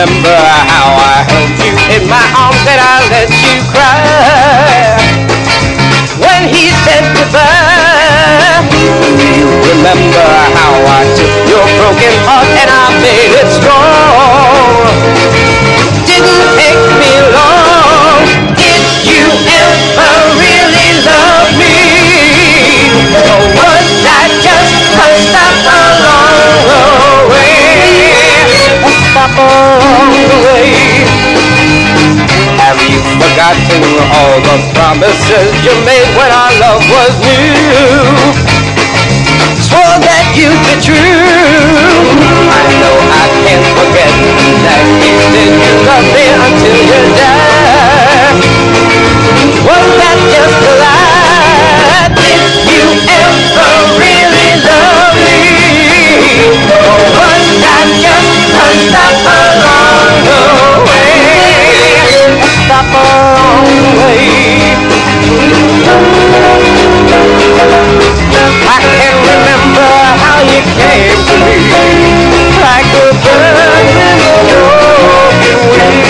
remember how I held you in my arms and I let you cry when he said goodbye? Do you remember how I took your broken heart and I made it strong? Didn't take me long. Did you ever really love me? Or was that just a stop along the way? A stop along the way. Have you forgotten all the promises you made when our love was new? Swore that you'd be true. I know I can't forget that you said you loved me until you died. Was that just a lie? Did you ever really love me? Or was that just a stop along the way? A stop along the way.